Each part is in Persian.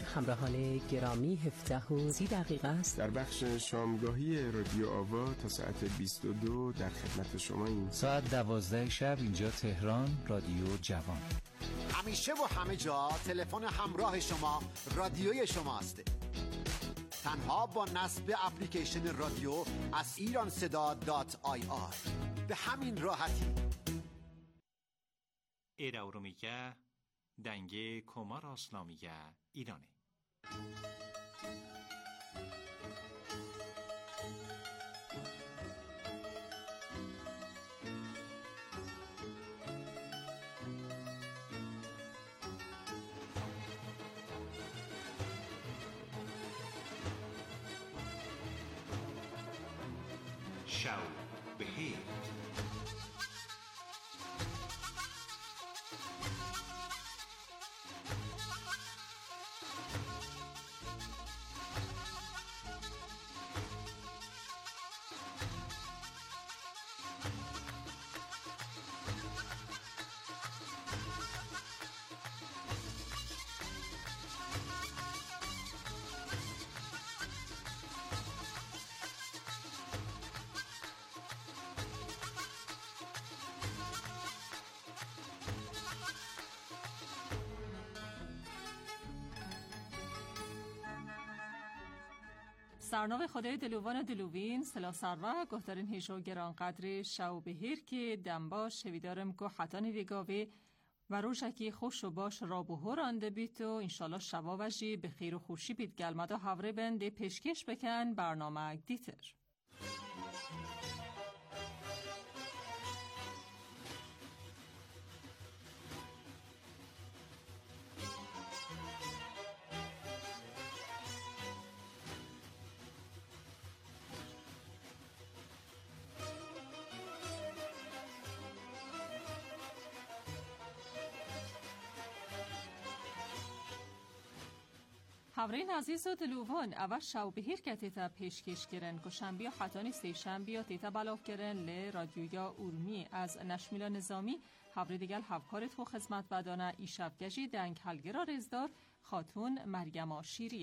همراهان گرامی 17:30 است. در بخش شامگاهی رادیو آوا تا ساعت 22 در خدمت شما ایم. ساعت 12 شب اینجا تهران رادیو جوان. همیشه و همه جا تلفن همراه شما رادیوی شماست. تنها با نصب اپلیکیشن رادیو از ایرانصدا.ir به همین راحتی. ایراورومیگه دنگه کمار آسلامیگه ایرانه. شو بخیر. سرنام خدای دلوان دلوین سلا سروا گفترین هیشو گرانقدر شو بهیر که دنباش شویدارم که حتانی ویگاوی و روشکی خوش و باش رابوهو رانده بیت و انشالله شوا وجی به خیر و خوشی بیت گلمدا هوره بنده پیشکش بکن برنامه دیتر. هاورین عزیز و دلوان اول شو بهیر که تیتا پیشکش کرن که شنبی و حتانی سی شنبی و تیتا بلاف کرن لی رادیویا اورمی از نشمیلا نظامی هاوری دیگل هفکارت و خدمت بدانه ای شبگجی دنگ هلگرا رزدار خاتون مریم آشیریه.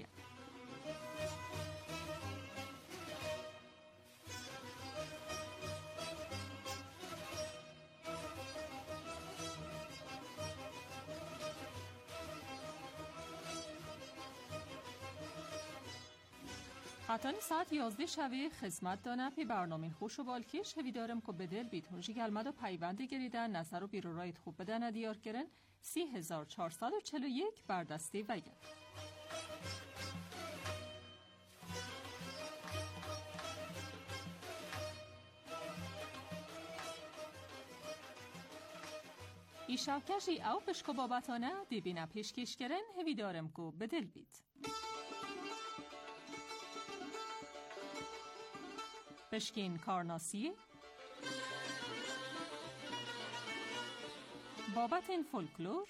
حتانی ساعت 11 شبه خدمت دانم پی برنامه خوش و بالکش هوی دارم که بدل بیت هنجی گلمد و پیوند گریدن نظر و بیرورایت خوب بدن دیار کرن 3441 بردستی وگر. ای شوکشی او پشکو بابتانه دیبینه پیشکش کرن هوی دارم که بدل بیت. پشکین کارناسی بابت این فولکلور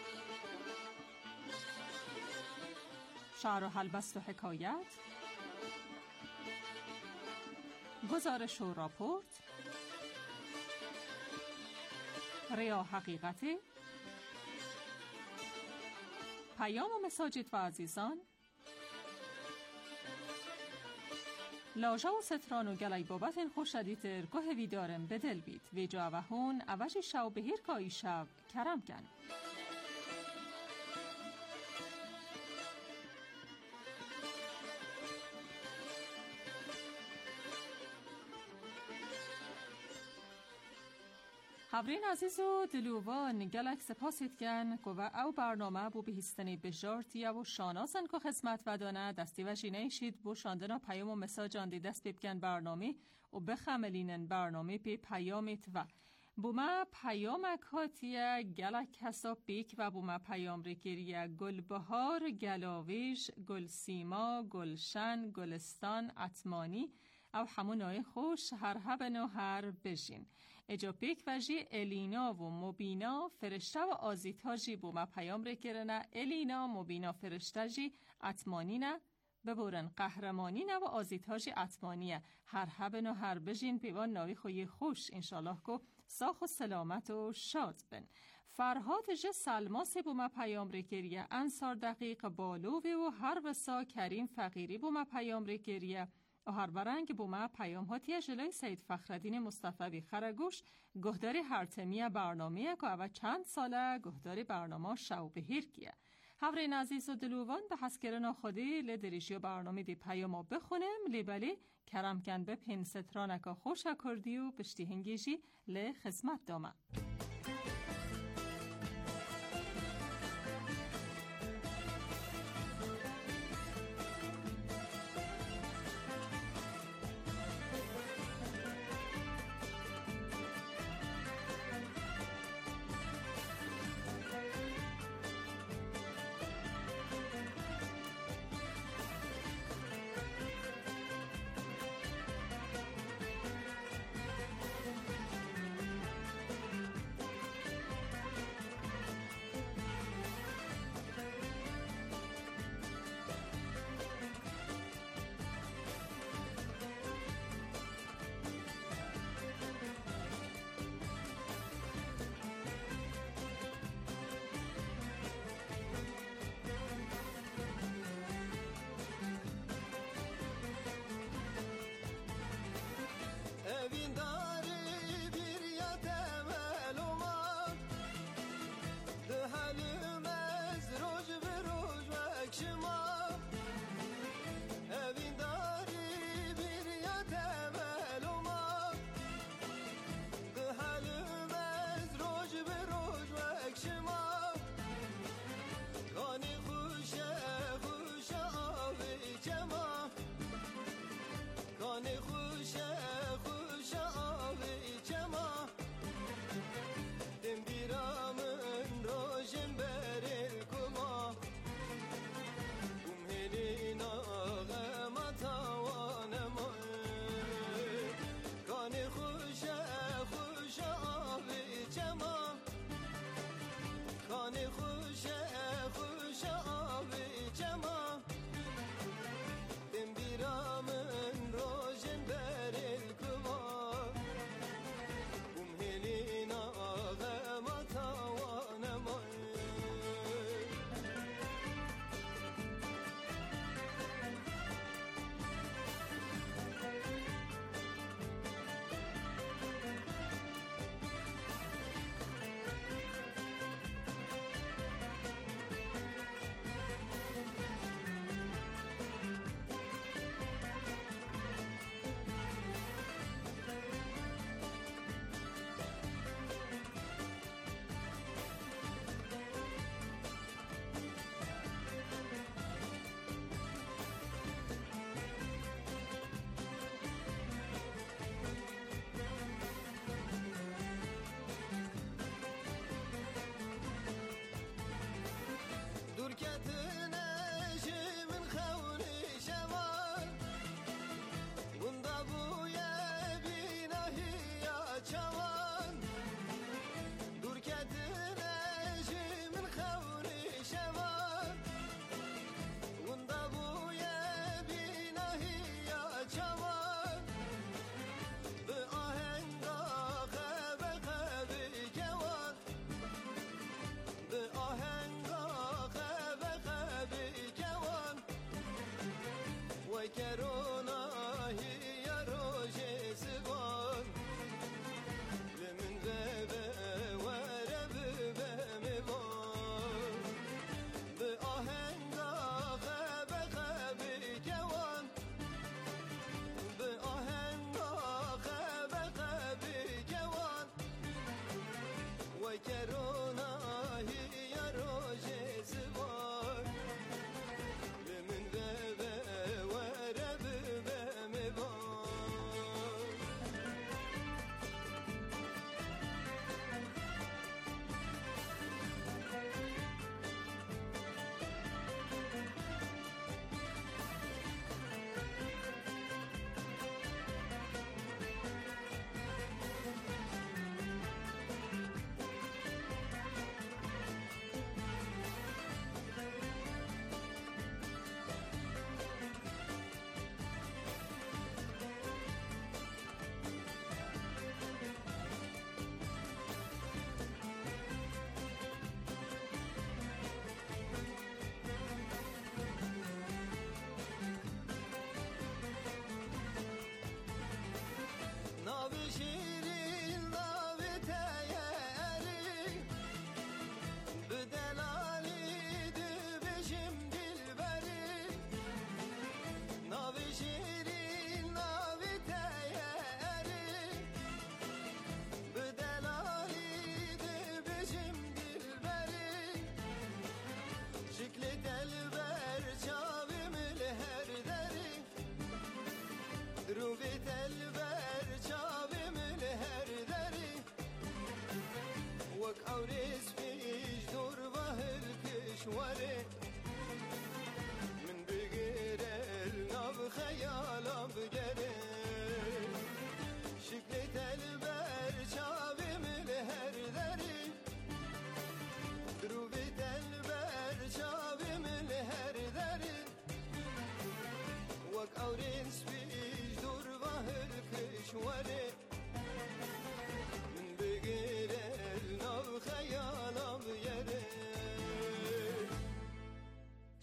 شعر و حلبست و حکایت گزارش و راپورت ریا حقیقتی پیام و مساجد و عزیزان لاجا و ستران و گلی بابت این خوش شدیتر که هوی دارم بدل بیت و جا و هون اوشی شو بهیر که ای شب کرم کن. هاورین عزیز و دلوان گلک سپاسید کن که و او برنامه بو بهستنی بجارتی و شاناسن که خدمت ودانه دستی و جینه شید بو شاندنا پیام و مساج آندی دست بکن برنامه و بخملینن برنامه پی پیامت و بو ما پیام اکاتیه گلک حساب بیک و بو ما پیام ریکریه گل بهار گلاویش گل سیما گلشن گلستان عطمانی او همونای خوش هر هبن و هر بشین اجا پیک وجی الینا و مبینا فرشته و آزیتا جی بو ما پیام ریکرنه الینا مبینا فرشته جی عطمانی نه ببورن قهرمانی نه و آزیتا جی عطمانیه هر هبن و هر بشین پیوان ناوی خوی خوش انشالله کو ساخ و سلامت و شاد بن. فرهاد ج سلماسی بومه پیام ریگریه انصار دقیق بالوی و هر وسا کریم فقیری بومه پیام ریگریه و هر برنگ بومه پیام هاتیه جلوی سید فخردین مصطفی خرگوش گهداری هرتمیه برنامه که او چند ساله گهداری برنامه شو بهیر کیه. هورین عزیز و دلوان به حسکرنا خودی لدریشی و برنامه دی پیامو بخونم لیبلی کرم کن به پین سترانکا خوش کردی و پشتی هنگیجی لی خدمت دامه.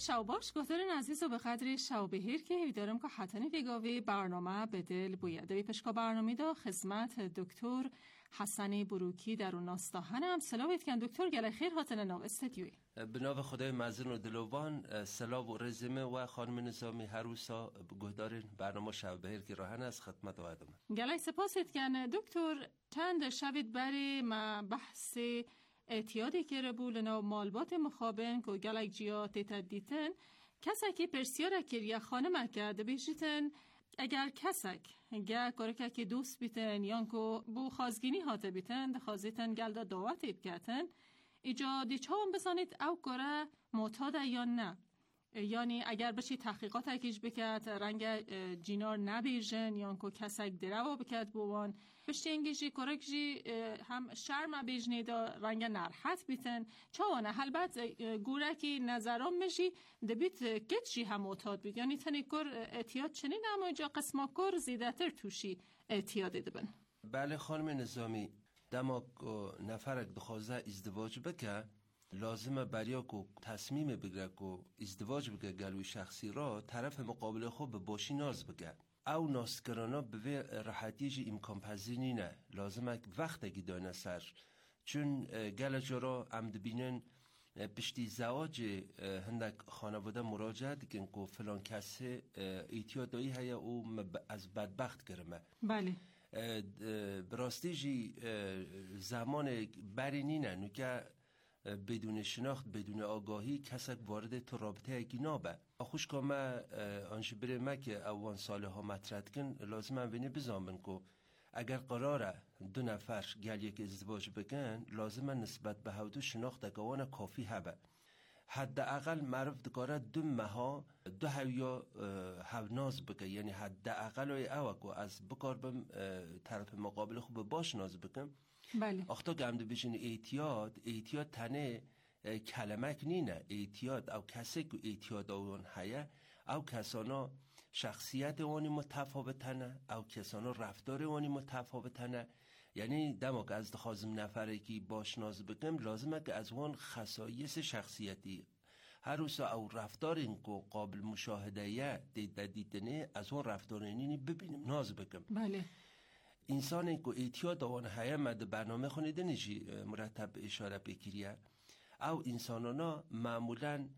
شوباش گفتارن عزیز و به قدر شوبهیر که ویدارم که حتنی ویگاوی برنامه به دل بوید وی پشکا برنامه دا خدمت دکتر حسن بروکی در اون ناستاهنم سلامت کن دکتر گله خیر هاتن نو استدیوی به نام خدای مزن و دلوان سلام و رزمه و خانم نظامی هروسا گهدارین برنامه شوبهیر که راهن از خدمت آدم گله سپاست کن دکتر چند شوید بری ما بحث اعتیادی که ربول نو مالبات مخابن که گلک جیات تدیتن کسکی پرسیاره که یا خانم کرده بیشتن اگر کسک گه کارکه که دوست بیتن یا که بو خازگینی هاته بیتن دخوازیتن گلده دعوتید کتن ایجادی چاهم بسانید او کاره معتاده یا نه یعنی اگر بشی تحقیقات اکیش بکرد رنگ جینار نبیرجن یا که کسک دروا بکرد بوان بشتی انگیجی کرکجی هم شرم بیجنی دا رنگ نرحت بیتن چاوانه حلبت گورکی نظرام میشی دبیت گتشی هم معتاد بید یعنی تنی کر اعتیاد چنین اما اینجا قسما کر زیدتر توشی اعتیاد دبن. بله خانم نظامی دماغ نفرک دخوازه ازدواج بکر لازمه بریا کو تصمیم بگیره کو ازدواج بگه گلوی شخصی را طرف مقابل خود به باشی ناز بگه او ناسکرانا به راحتیج امکان پذیر نه لازمه وقتی داینه سر چون گل جارا عمد بینن پشتی زواج هندک خانواده مراجعه کن که فلان کسی ایتیادایی هیا او از بدبخت گرمه بله براستیجی زمان بری نینه نو که بدون شناخت بدون آگاهی کسک وارد تو رابطه اگی نابه خوش که ما آنش بره ما که اوان ساله ها مطرد کن لازم هم بینه بزامن که اگر قراره دو نفر گل یک ازدواج بگن لازم نسبت به هودو شناخت اگوان کافی هبه حد اقل معروف دکاره 2 ماه 2 هویا هوناز بگه یعنی حد اقل او از بکار بم طرف مقابل خوب باش ناز بگم بله اختا گمده بشین اعتیاد تنه کلمک نینه اعتیاد او کسی که اعتیاد اون هیه او کسانا شخصیت اونی متفاوتنه او کسانا رفتار اونی متفاوتنه یعنی دماغ از دخوازم نفره که باش ناز بگم لازمه که از اون خصایص شخصیتی هر روز او رفتار این که قابل مشاهده دیدنه از اون رفتار اینی ببینیم ناز بگم بله انسانی که اعتیاد آن هیا مد برنامه خونیده نجی مرتب اشاره بکریه او انسانانا معمولاً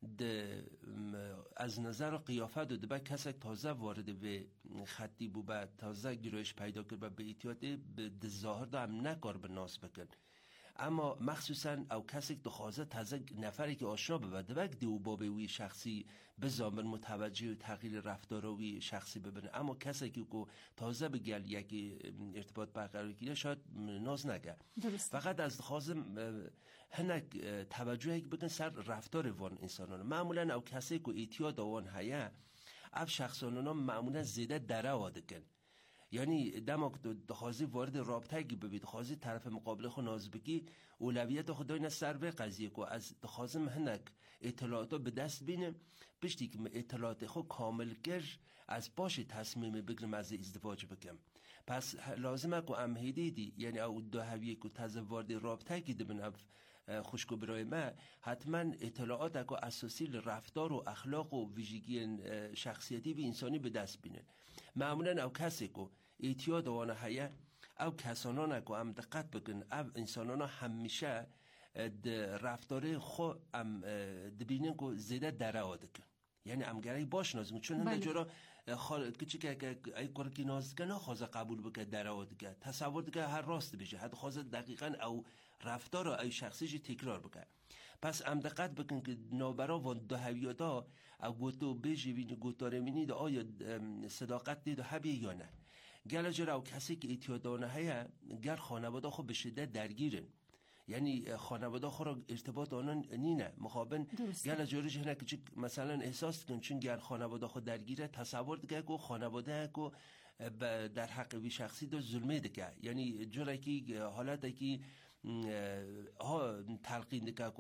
از نظر قیافت و دبا کسی تازه وارد به خطی بو با تازه گیروش پیدا کرد و به اعتیاد به ظاهر دا هم نکار به ناس بکن اما مخصوصا او کسی که خوازه تازه نفری که آشنا ببنده بک دیو بابوی شخصی بزامن متوجه و تغییر رفتاروی شخصی ببینه اما کسی که تازه بگل یک ارتباط برقرار کنه شاید ناز نگه فقط از خوازم هنک توجه بگن سر رفتار وان انسانان معمولا او کسی که اعتیاد وان هیا او شخصانانا معمولا زیده دره واده کن یعنی دماغ دخوازی وارد رابطه گی ببید خوازی طرف مقابل خو ناز بگی اولویت خدای نه سر به قضیه کو از دخوازم هنک اطلاعاتو به دست بینه پشتی که اطلاعات خو کامل گر از باش تصمیم بگیرم از ازدواج بکم پس لازمه کو امهیدی دی یعنی او دو هویه کو تازه وارد رابطه گی دبن خوشکو برای ما حتما اطلاعات اکو اساسی رفتار و اخلاق و ویژگی شخصیتی به انسانی به دست بینه معمولا او کسی که اعتیاد وانه هیا او کسانان اکو هم دقت بکن او انسانان همیشه رفتار خو هم دبینن که زیده دره آده کن یعنی امگره باش نازم چون هنده جورا کچی که ای کار که ناز کنه خوازه قبول بکه در آده که تصور که هر راست بشه حتی خوازه دقیقا او رفتار ای شخصیش تکرار بکه پس ام دقت بکن که نابرا و دو هویادا او گوتو بجوین گوتاره مینید آیا صداقت دید و حبیه یا نه گل جرا او کسی که اعتیادانه هیا گر خانواده خو به شدت درگیرن یعنی خانواده خو را ارتباط آنان نینه مخابن گل جوریش هنه که مثلا احساس کن چون گر خانواده خو درگیره تصور دیگه که خانواده که در حق وی شخصی دو ظلمه دیگه یعنی جوره که حالت که ها تلقین دیگه که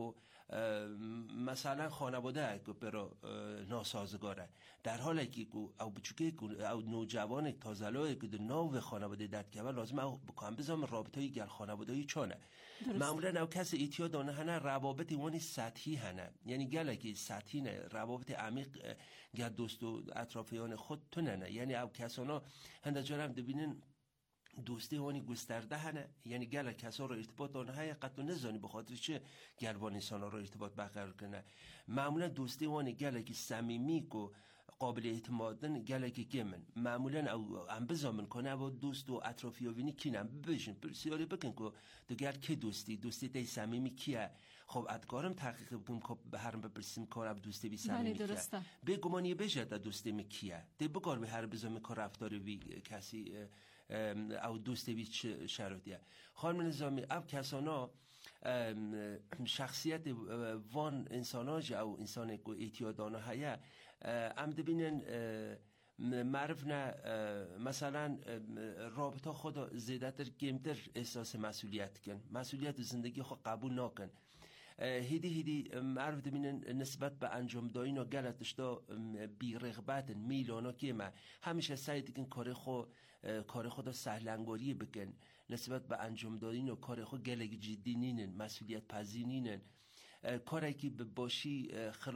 مثلا خانواده برا ناسازگاره، در حالی که او بچوکه او نوجوان تازه‌لو که نو خانواده داد که لازم او بکام بزام رابطه‌ای گل خانواده‌ای چونه معمولا او کس ایتیا دانه هنه روابط وانی سطحی هنه، یعنی گله که سطحی نه روابط عمیق گل دوست و اطرافیان خود تو نه، یعنی او کسانا هنده جارم دبینن دوستی وانی گسترده هنه، یعنی گله کسا رو ارتباط دانه های قطع نزانی بخاطر چه گلوان انسان رو ارتباط برقرار کنه. معمولا دوستی وانی گله که صمیمی و قابل اعتمادن گله که گمن معمولا او هم بزامن کنه و دوست و اطرافیانی کینم ببینن پرسیاری بکن که دیگر کی دوستی تی صمیمی کیه. خب ادکارم تحقیق بکنم که به هرم بپرسیم کار اب دوستی بی صمیمی کیه به گمانی بجد دوستی می کیه دی بگار به هر بزام کار رفتار وی کسی او دوستی بی شرایطیه. خانم نظامی اب کسانا شخصیت وان انساناج او انسان که اعتیادانه هیا ام دبینن معرف نه مثلا رابطه خود زیادتر کمتر احساس مسئولیت کن، مسئولیت زندگی خود قبول نکن. هیدی معرف دبینن نسبت به انجام دادن و گلتش دا بی رغبت میلانا که ما همیشه سعی کن کار خود سهلنگاری بکن نسبت به انجام دادن و کار خود گلگ جدی نینن، مسئولیت پذیر نینن، کاری که باشی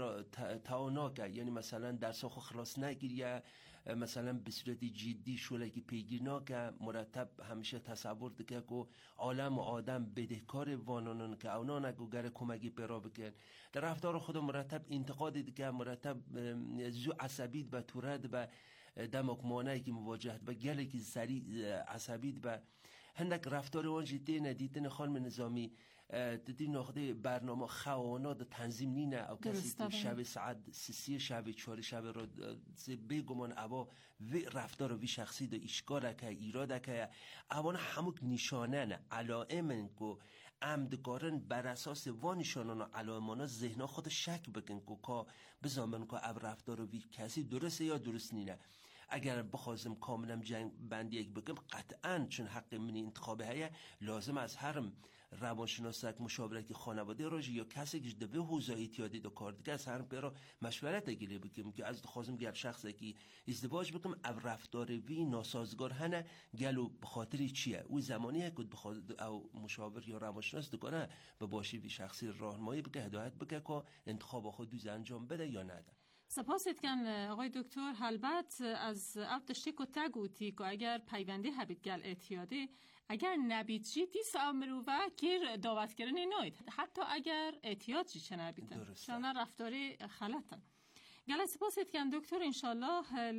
تاوناکه، یعنی مثلا درس خود خلاص نگیریه، مثلا به صورت جدی شوله که پیگیر ناکه، مرتب همیشه تصور دکه که عالم و آدم بدهکار وانانن که اونا نگو گر کمکی پیرا بکن، در رفتار خود مرتب انتقاد دکه، مرتب زو عصبید و تورد و دماغ مانعی که مواجهت و گلی که سریع عصبید و هندک رفتار وان جدی ندیدن. خانم نظامی دیدی نقطه برنامه خوانات تنظیم نینه او کسی که شب ساعت 3 شب 4 شب رو بگمان اوا و رفتار وی شخصی دا اشکال که ایراد که اوان هموک نشانه نه علائم کو عمدگارن بر اساس وان نشانه علائمانا ذهنا خود شک بکن که بزامن که او رفتار وی کسی درسته یا درست نینه. اگر بخوازم کاملا جنگ بندی یک بگم قطعاً چون حق منی انتخابه هیا لازم از هرم روانشناسک مشاورتی خانواده راجی یا کسی که دوه حوزه اعتیادی دو کار دیگه از هرم پیرا مشورت گیره بگم که از خواستم گر شخصی که ازدواج بکنم او رفتار وی ناسازگار هنه گلو بخاطری چیه او زمانی که بخاطر او مشاور یا روانشناس دکنه به باشی وی شخصی راهنمایی بگه هدایت بگه که انتخاب خود دوز انجام بده یا نده. سپاست کن آقای دکتر. البته از اب داشتی که تگوتی که اگر پیوندی هبید گل اعتیادی اگر نبید جی دیس امرو و گیر دعوت کردن نوید حتی اگر اعتیاد جی چه نبیدن چون رفتاری خلطن گل. سپاست کن دکتر. انشالله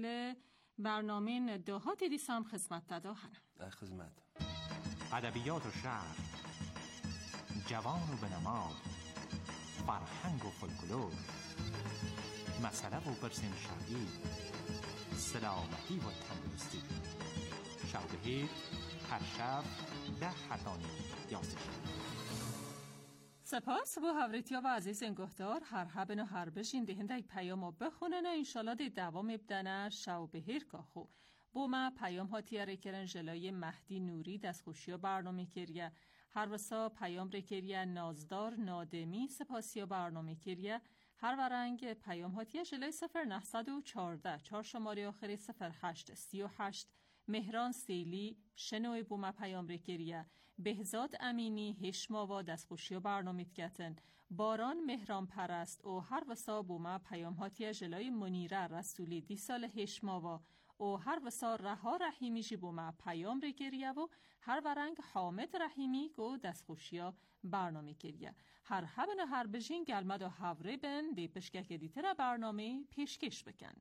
برنامه دهات دیسام خدمت داده هنم. خدمت ادبیات و شعر، جوان و بنماد، فرهنگ و فولکلور، مسئله و پرسین شرعی، سلامتی و تندرستی. شب هر شب 10:11. سپاس با حضرتیا و عزیز انگهدار هر هبن و هر بشین دهنده یک پیام رو بخونن و انشالله دی دوام ابدنه شو بهیر که خو با ما پیام ها تیاره کرن جلای مهدی نوری دست خوشی برنامه کریه هر وسا پیام رکریه نازدار نادمی سپاسی برنامه کریه هر ورنگ پیام هاتیه جلوی 0914 4 شماره آخری 0838 مهران سیلی شنوی بوما پیام رکریه بهزاد امینی هشماوا دستخوشی و برنامه کتن باران مهران پرست و هر وسا بوما پیام هاتیه جلوی منیره رسولی دی سال هشماوا و هر وسا رها رحیمی جی بوما پیام رکریه و هر ورنگ حامد رحیمی گو دستخوشی برنامه کریه هر هبن و هر بجین گلمد و هوره بن دی پشکک دیتر برنامه پیشکش بکن.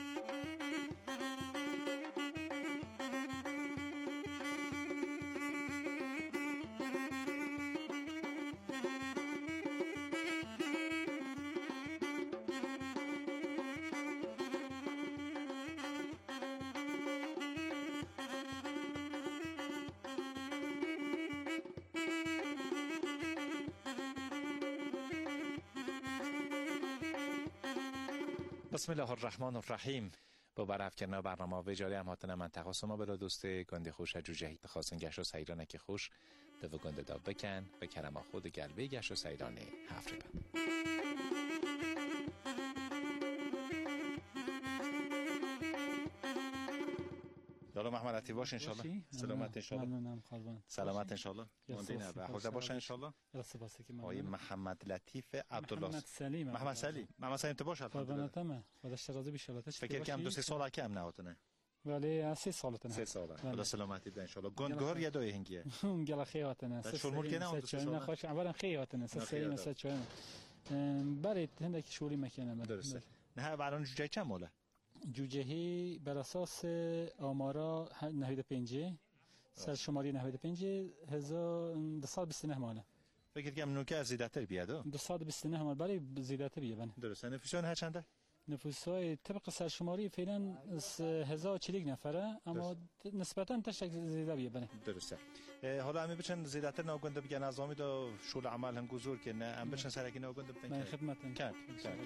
بسم الله الرحمن الرحیم. با برافکنه برنامه و جاری هم هاتن منطقه سما بلا دوست گنده خوش جوجهی خواستن گشت و سیرانه که خوش دو گنده دا بکن به کرما خود گلبه گشت و سیرانه هفره بند. یالا محمد لطیف باش انشالله. سلامت انشالله. ممنونم قربان. سلامت انشالله. موندین به خدا باش انشالله. آقای محمد لطیف عبدالله. محمد سلیم تو باش الحمدلله. خودش راضی بشه. فکر کنم 2-3 سال کم نهاتنه. ولی 3 سالتنه. 3 ساله. خدا سلامتی بده انشالله. گندگار یا دوی هنگیه. اون گلا خیاتنه. شلمول کنه اون 2 سال. خوش اولا خیاتنه. 3 مثلا چون برای هندکی شوری مکنه. درسته. نه الان جوجه چند ماله؟ جوجهی بر اساس آمارا 95 سرشماری 95 1229 ماله. فکر کنم نوکه از زیادتر بیاد. 229 مال برای زیادتر بیاد. درسته. نفوسان ها چنده؟ نفوسای طبق سرشماری فعلا 1040 نفره اما نسبتا تشک زیاده بیاد. درسته. حالا همین بچن زیادتر ناگنده بگن از آمی دا شول عمل هم گذور که نه هم بچن سرکی ناگنده بگن. من خدمتتون. کرد.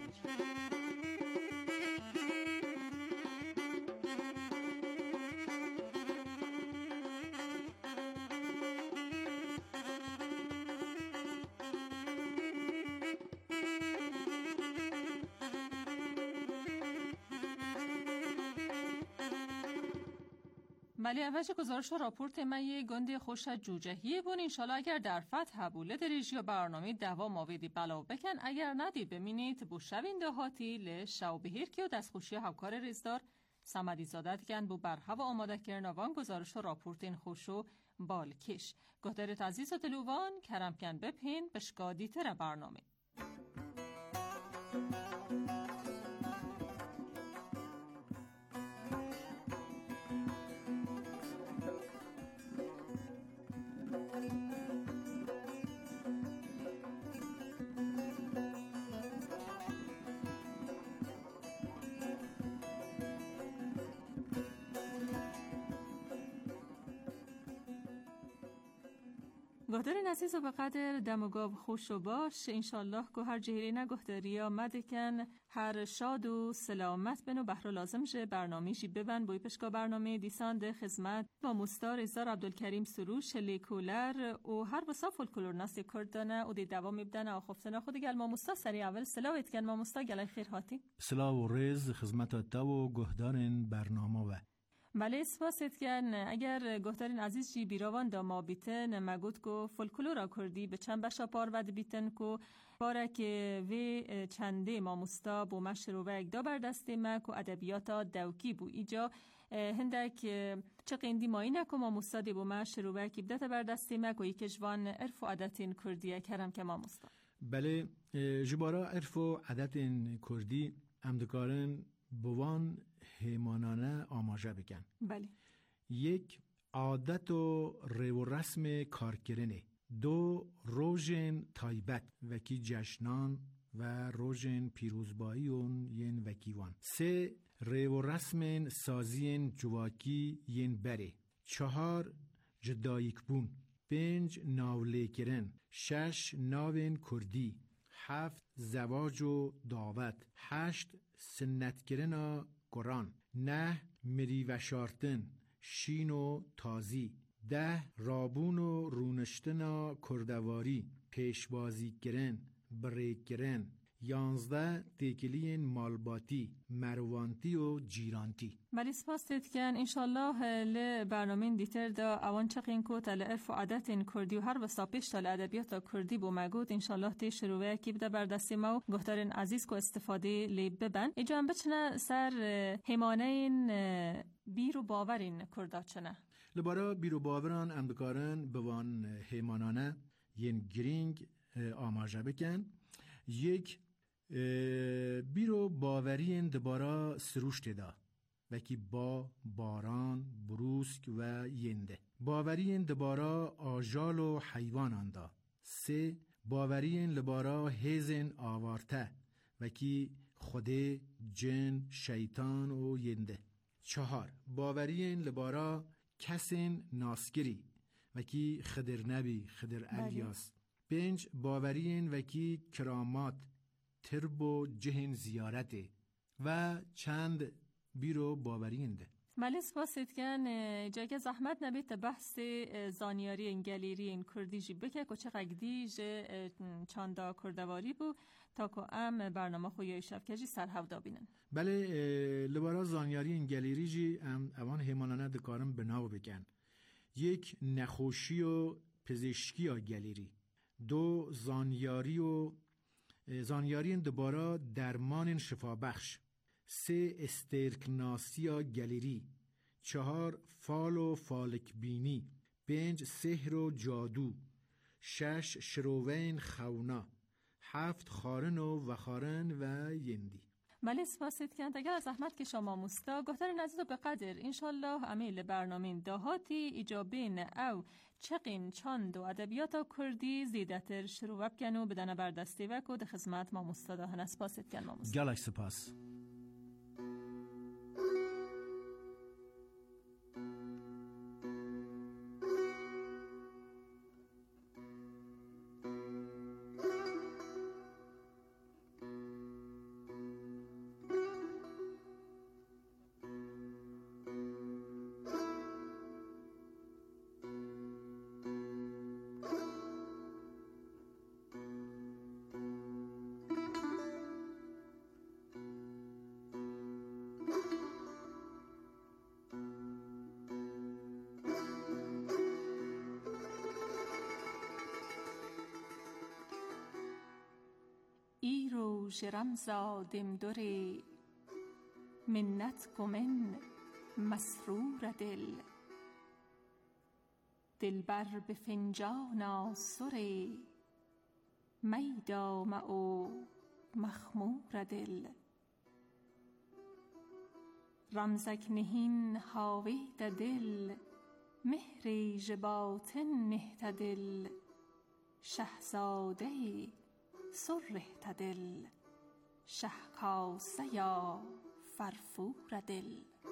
ولی اولش گزارش و راپورت من یه گنده خوش جوجهیه بون انشالله اگر در فتح بوله دریج یا برنامه دوام آویدی بلاو بکن اگر ندید بمینید بو شوین دهاتی لشو بهیر که و دستخوشی همکار ریزدار سمدی زادت کن بو برهو آماده کرنوان گزارش و راپورت این خوشو بالکش گهدرت عزیز و دلوان کرم کن بپین بشکادی تر برنامه. گهدار نسیز و بقدر دموگاو خوش و باش انشالله که هر جهری نگهداری آمده کن هر شاد و سلامت بن و بحر لازم شه برنامه جی ببن بوی پشکا برنامه دیسان ده خدمت با مستار ازار عبدالکریم سروش لیکولر و هر بسا فولکلور ناسی کردانه و دی دوام میبدن و خفتنه خود گل ما مستا سری اول سلاویت کن ما مستا گلای خیر هاتی سلاو و ریز خدمت تا و گهدارن برنامه و بله سپاسید کن اگر گهدارین عزیز جی بیروان دا ما بیتن مگود کو فولکلورا کردی به چند بشا پارود بیتن کو باره که وی چنده ما مستا بو مشروع و اگدا بردسته ما کو ادبیاتا دوکی بو ایجا هندک چه قیندی مایی نکو ما مستا دی بو مشروع و اگدا بردسته ما کو یکجوان عرف و عدتین کردیه کرم که ما مستا. بله جبارا عرف و عدتین کردی امدکارن بوان هیمانانه آماجه بکن. بله. 1 عادت و رو رسم کارکرنه. 2 روژن تایبت وکی جشنان و روژن پیروزبایی اون ین وکیوان. 3 رو رسم سازین جواکی ین بره. 4 جدایک بون. 5 ناوله کرن. 6 ناوین کردی. 7 زواج و دعوت. 8 سنت کرنا قرآن. 9 مری و شارتن شین و تازی. 10 رابون و رونشتنا کردواری پیشبازی کرن بریک کرن. 11 تکلین مالباتی مروانتی و جیرانتی. بلی سپاس دید کن انشالله لبرنامه دیتر دا اوان چقین کو تل عرف و عادت کردی و هر وستا پیش تل ادبیات کردی بو مگود انشالله تی شروعه کی بده بردستی ما و گهدارین عزیز کو استفاده لی ببن ایجا هم بچنه سر همانه این بیر و باورین کردا چنه لبارا بیر و باوران اندکارن بوان همانانه ین گرینگ آماجه بکن. 1 بیرو باورین دبارا سروشت دا وکی با باران بروسک و ینده. باورین دبارا آجال و حیوانان دا. 3 باورین لبارا هیزن آوارته وکی خوده جن شیطان و ینده. 4 باورین لبارا کسین ناسکری وکی خدر نبی خدر الیاس. 5 باورین وکی کرامات ترب و جهن زیارته و چند بیرو باورینده. بله سپاسیدکن جاگه زحمت نبیت بحث زانیاری انگلیری این کردیجی بکه که چه قگدیج چاندا کردواری بو تا که ام برنامه خویای شفکجی سرهودا بینن. بله لبارا زانیاری انگلیری جی اوان همانانه دکارم بناو بکن. یک نخوشی و پزشکی گلیری، دو زانیاری دوباره درمان شفابخش، سه استرکناسی گلیری، چهار فال و فالکبینی، پنج سحر و جادو، شش شروین خونا، هفت خارن و وخارن و یندی. بله سپاسید که اگر از زحمت که شما مستا گفتر نزد به قدر انشالله امیل برنامه دهاتی ایجابین او چقین چاند و ادبیات کردی زیدتر شروع بکنو بدن بردستی و کد خدمت ما مستداهن سپاسید که ما مستا گلک سپاس. رمزا دمدوری منت گمن مسرور دل بر به فنجان آسوری میدا او مخمور دل رمزک نهین هاوی دل مهری جباتن نهت دل شهزاده سره دل شهکاسه یا فرفور دل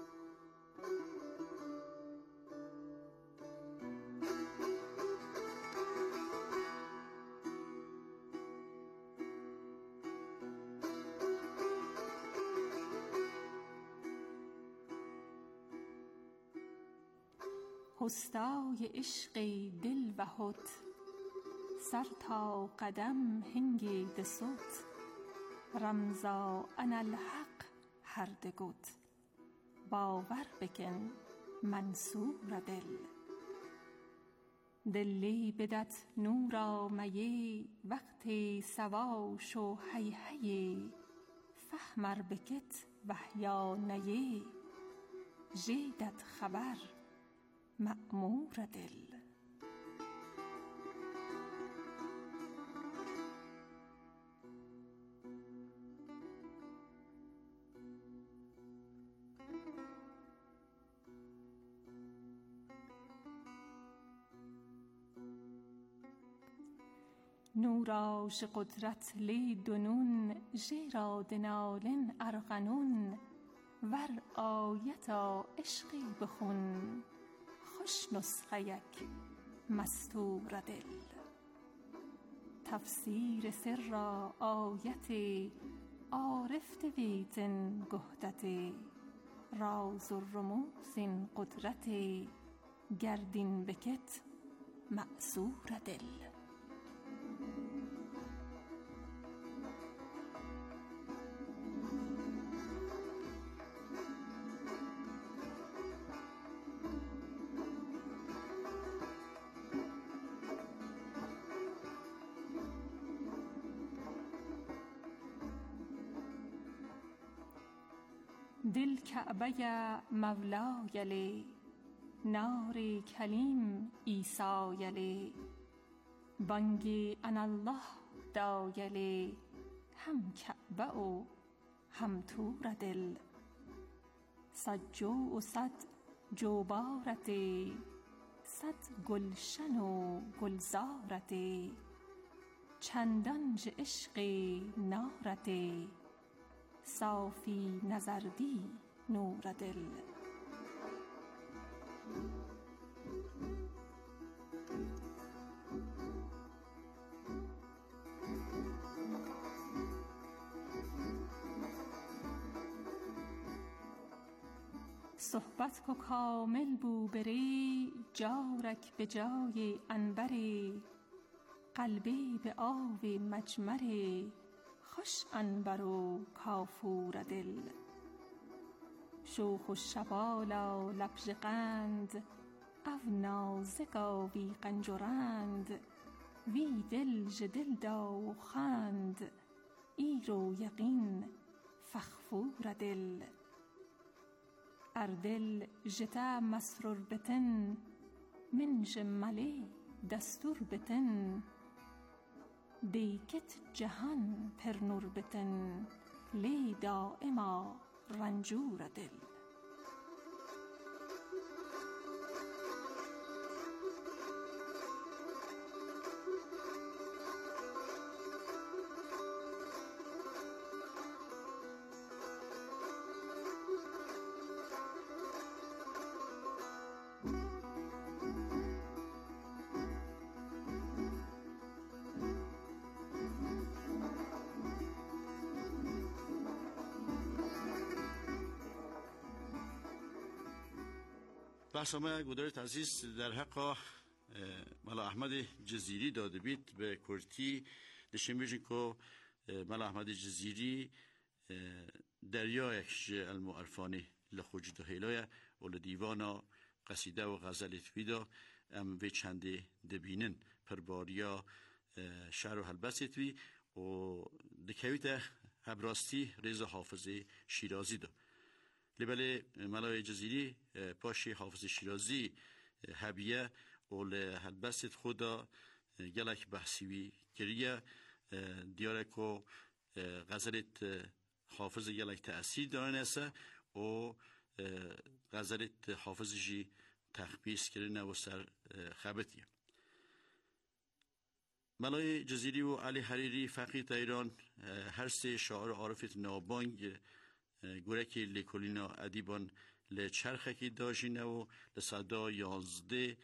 هستای عشقی دل و هد سر تا قدم هنگی دسوت رمزا انا الحق هر دگوت باور بکن منصور دلی بدت نورا میی وقتی سواش و هی هی فهمر بکت وحیا نیی جیدت خبر مأمور دل نوراش قدرت لی دنون جیرا دنالن ارغنون ور آیتا عشقی بخون خوش نسخه یک مستور دل تفسیر سر را آیتی عارف دویتن گهدتی راز و رموزین قدرتی گردین بکت مأسور دل دل کعبه مولای لی نار کلیم عیسی لی بانگی انا الله دای لی هم کعبه و هم تور دل صد جو و صد جوبارتی صد گلشن و گلزارتی چندانج عشقی نارتی صافی نظردی نور دل صحبت کو کامل بو بری جارک به جای انبری قلبی به آب مجمری خوش انبر و کافور دل شوخ و شبالا لبژ قند او نازک آوی قنجرند وی دل ژ دل دا و خند ایرو یقین فخفور دل ار دل ژته مسرور بتن من ژ ملی دستور بتن دیکت جهان پر نور بتن لی دائما رنجور دل. بحثمه گودارت عزیز در حق ملا احمد جزیری داده بید به کرتی دشیم بیشن که ملا احمد جزیری دریا یکش المعرفانی لخوج دهیلای و لدیوانا قصیده و غزل تویدا ام وی چنده دبینن پر باریا شعر و حلبست وی و دکویت هبراستی ریز حافظ شیرازی دا لبله ملای جزیری پاشی حافظ شیرازی هبیه و لحلبست خدا گلک بحثیوی کریه دیاره که غزلت حافظ گلک تأثیر دارن است و غزلت حافظ جی تخبیس کرنه و سر خبتیه. ملای جزیری و علی حریری فقیه ایران هر سه شاعر عارفت نابانگ گورکی لیکولینا ادیبان لچرخکی داشینه و لصدا 11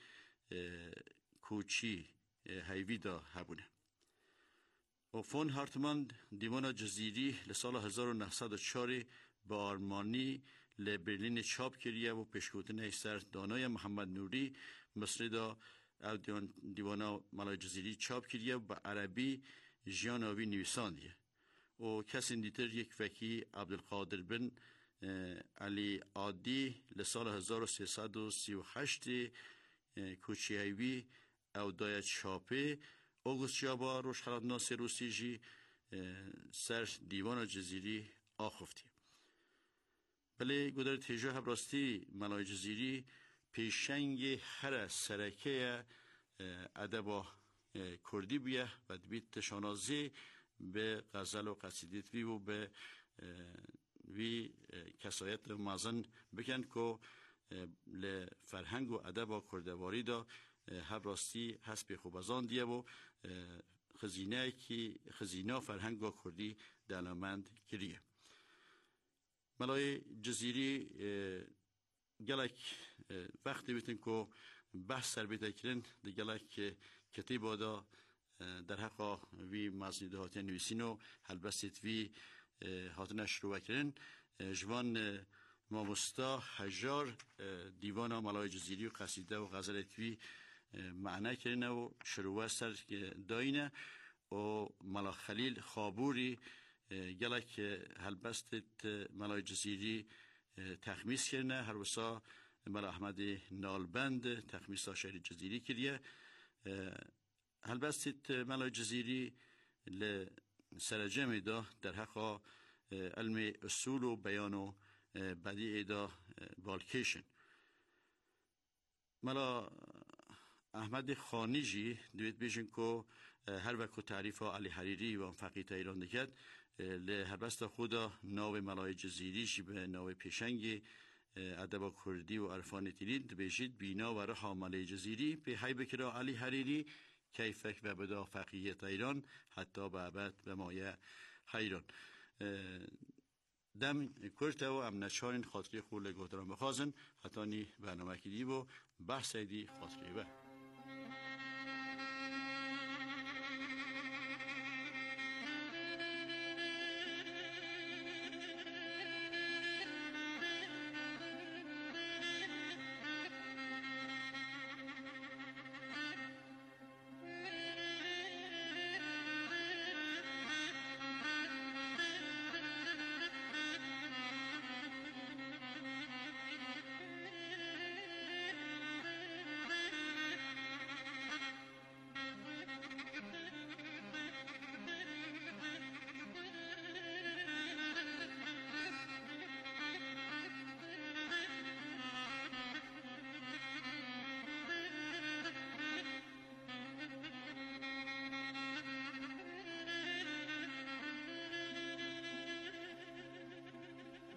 کوچی هیوی دا هبونه. و فون هارتمان دیوان جزیری لسال 1904 با آرمانی لبرلین چاپ کریه و پشکوتن سر دانای محمد نوری مصری دا دیوانا ملای جزیری چاپ کریه و با عربی جیاناوی نویساندیه. و کسی دیتر یک وکی عبدالقادر بن علی عادی لسال 1338 کوچیوی او دایت چاپه اوگوست شابا روش خلات ناصر روسی جی سر دیوان جزیری آخفتی. بله گودار تیجا هبراستی ملای جزیری پیشنگ هر سرکه ادب کردی بیه و دبیت شانازی به غزل و قصیدت وی و به وی کسایت مازن بکن که لفرهنگ و ادب و کردواری دا هبراستی حسب خوبازان دیه و خزینه فرهنگ و کردی دلمند کریه. ملای جزیری گلک وقتی بیتن که بحث سر بیده کرن دی گلک کتیبا دا در حق وی مزنیده هاتن نویسین و حلبست وی هاتن شروع کرن جوان مامستا هجار دیوان ملای جزیری و قصیده و غزلت وی معنی کرنه و شروع سر داینه و ملا خلیل خابوری گلک حلبست ملای جزیری تخمیس کرنه هر وسا ملا احمد نالبند تخمیس شعر جزیری کریه هلبست ملای جزیری لسرجم دا در حق علم اصول و بیان و بدیع دا بالکیشن ملا احمد خانی جی دوید بیشن که هر وقت تعریف علی حریری و فقیه ایران دکد لهربست خدا ناو ملای جزیری جی به ناو پیشنگ ادب کردی و عرفان تیلید بیشید بینا و رها ملای جزیری به حی بکرا علی حریری کیفک و بدا فقیه ایران حتی به عبد به مایه حیران دم کرده و امنشان خاطری خول گهدران بخوازن حتی نی برنامه کدی و بحث ایدی خاطری به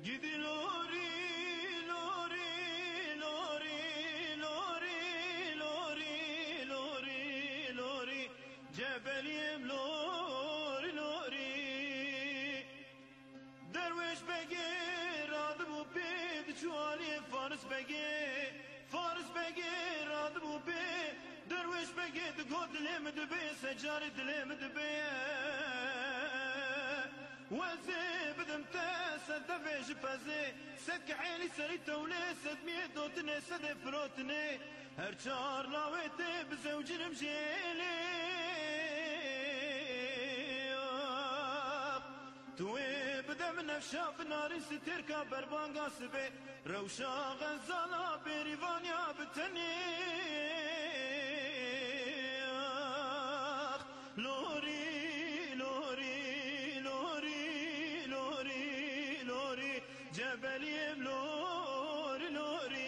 گیدی لوری لوری لوری لوری لوری لوری لوری جبلیم لوری لوری درویش بگی راد بو بید چوالی فارس بگی راد بو بید درویش بگی دگو دلیم دبی سجار دلیم دبی وزي بدم تاسد دفيش بازي سد كعيني سري تولي سد ميدوتني سد فروتني هرشار لاويتي بزوجي مجيلي توي بدم نفشا بناري ستيركا بربانغا سبي روشا غزالا بريفانيا بتني لوري جبليم لوري لوري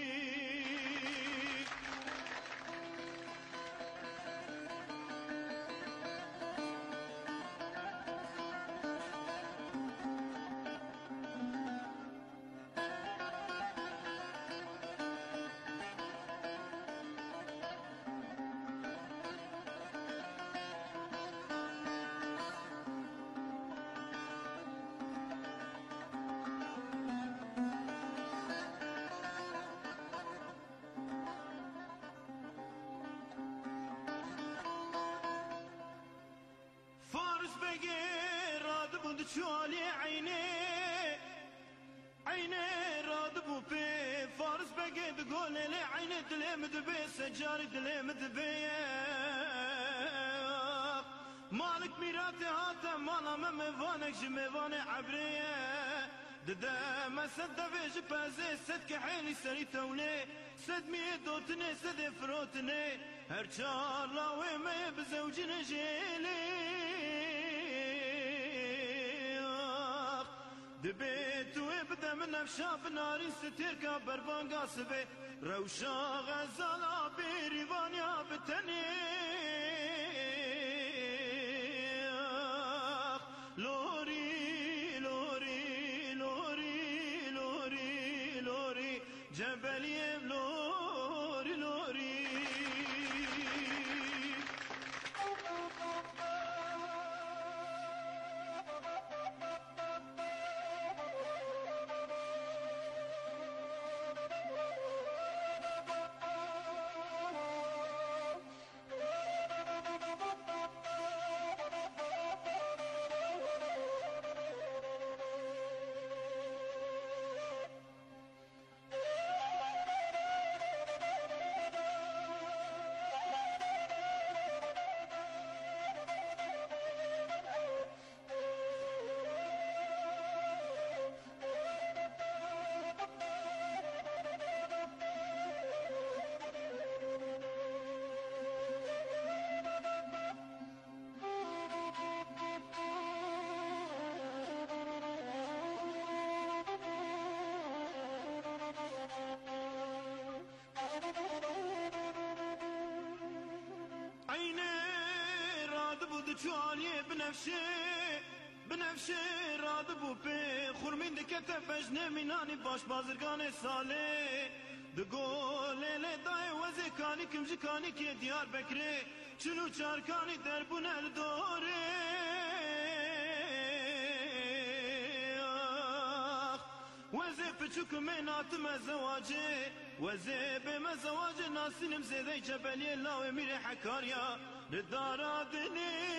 شوالي عيني رادبو بي فارس بقي تقول لي عيني دليم دبي سجاري دليم دبي مالك ميراتي هاتا مالا ممفانك جميفاني عبرية ددا ما سد فيش بازي سد كحيلي سري تولي سد ميدوتني سد فروتني هرشار لاوي ما يبزوجي نجيلي دبيت ويبدا من نفشاف ناري ستيركا بربانغا سبي روشا غزالا بيريفانيا بتني لوري لوري لوري لوري لوري جبليم لوري لوري چوالی بنفشه راد بو پی خورمین دکت فجنه مینانی باش بازرگان ساله دگوله لدای وزی کانی کمجی کانی که دیار بکره چنو چارکانی دربون الدوره وزی پچوک میناتم زواجه وزی بیم زواجه ناسینم زیده جبلی لاوه میره حکاریا ردارا دنی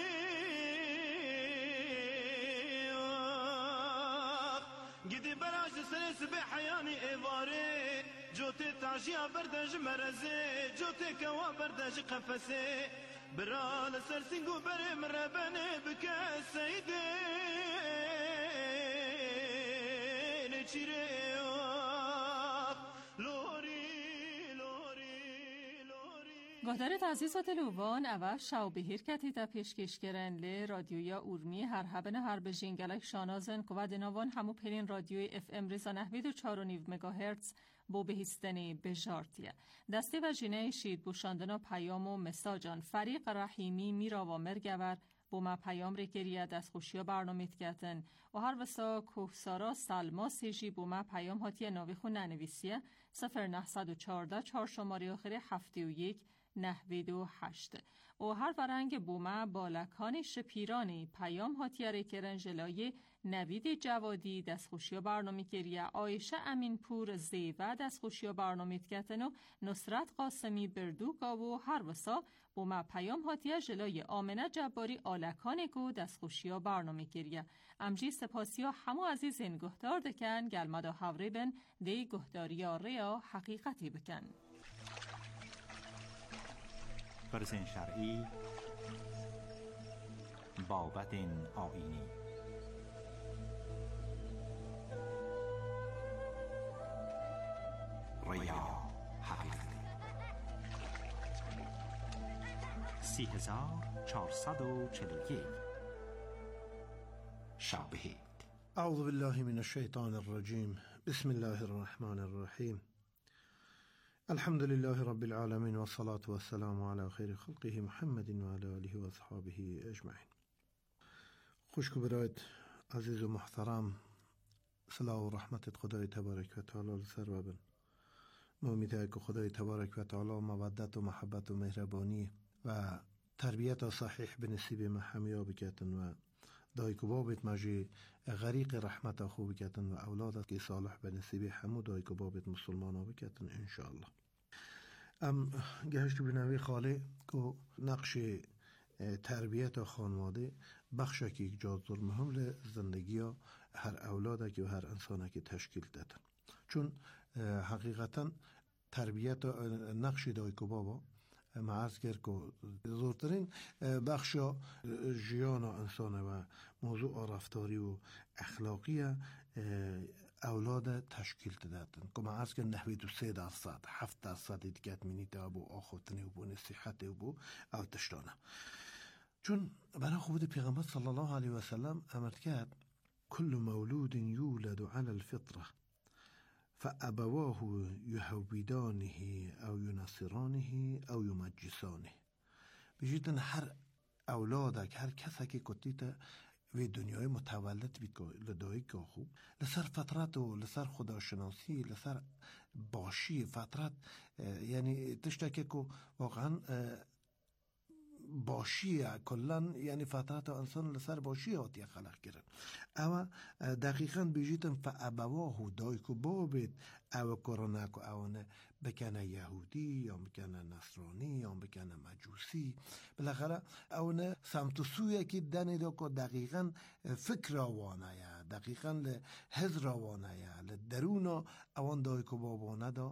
گیدی براش سرس به حیانی ایواره جوتی تاشیا بردش مرزه جوتی کوا بردش قفسه برال سرسنگو برم ربنه بکه سیده نچیره گهدارت عزیز و دلوان اول شاو بهیر کتی تا پیشکشگرن لی رادیویا اورمی هر هبن هر بجین گلک شانازن که و دنوان همو پلین رادیوی اف ام ریزا نحوید و 4.9 مگاهرتز بو بهیستنی بجارتیه دسته و جینه شید بوشاندنا پیام و مساجان فریق رحیمی میرا و مرگور بوما پیام رکریه دست خوشی برنامه کتن و هر وسا کوهسارا سلما سیجی بوما پیام هاتی ناوی خون ننویسیه 0914 4 شماره آخر 71 98 و هر ورنگ بوما بالکان شپیرانی پیام هاتیاره کرن جلای نوید جوادی دستخوشی برنامه کریه آیشه امین پور زیوه دستخوشی برنامه کتن و نصرت قاسمی بردوگا و هر وسا بوما پیام هاتیه جلای آمنه جباری آلکان گو دستخوشی برنامه کریه امجی سپاسی ها همو عزیز این گهدار دکن گلمدا حوری بن دی گهداری ریا حقیقتی بکن. برزن شرعی بابت آیینی ریا حقیقتی 3441 شابهید. اعوذ بالله من الشیطان الرجیم. بسم الله الرحمن الرحیم. الحمد لله رب العالمين والصلاة والسلام على خير خلقه محمد وعلى آله وأصحابه أجمعين. خوشکو برایت عزیز و محترم، صلاح و رحمت خدای تبارک و تعالی سر ببن. ما امیدواریم که خدای تبارک و تعالی مودت و محبت و مهربانی و تربیت صحیح به نصیب ما همیا بکتن و دایک و بابت مجی غریق رحمت خوب بکتن و اولادت که صالح به نصیب همو دایک و بابت مسلمان ها بکتن انشاءالله. گهشت بنوی خاله که نقش تربیت خانواده بخشی که جز مهم ل زندگی ها هر اولاده که و هر انسانه که تشکیل دادن، چون حقیقتا تربیت نقش دایک و بابا معرض کرد که زورترین بخش جیان انسان و موضوع رفتاری و اخلاقی اولاد تشکیل دادن که معرض کرد 93% 7% دیگه مینیده و آخوتنی و نصیحت و او تشتانه، چون برای خود پیغمبر صلی الله علیه و سلم امر کرد کل مولود یولد علی الفطره فأبواه يهودانه أو ينصرانه أو يمجسانه. بجیدن هر اولادک هر کسی که کتیت و دنیای متولد بید که لدایی که خوب لسر فطرت و لسر خداشناسی لسر باشی فطرت، یعنی تشتکه که واقعا باشی کلن، یعنی فطرت انسان لسر باشی هاتی خلق کرن. اما دقیقاً بجیتن فابواه دایک و بابت او کرنک و اونه بکنه یهودی یا بکنه نصرانی یا بکنه مجوسی، بالاخره اونه سمت سویه که دنی دا که دقیقاً فکر آوانه یا دقیقاً حضر آوانه یا درون اون دایک و بابانه دا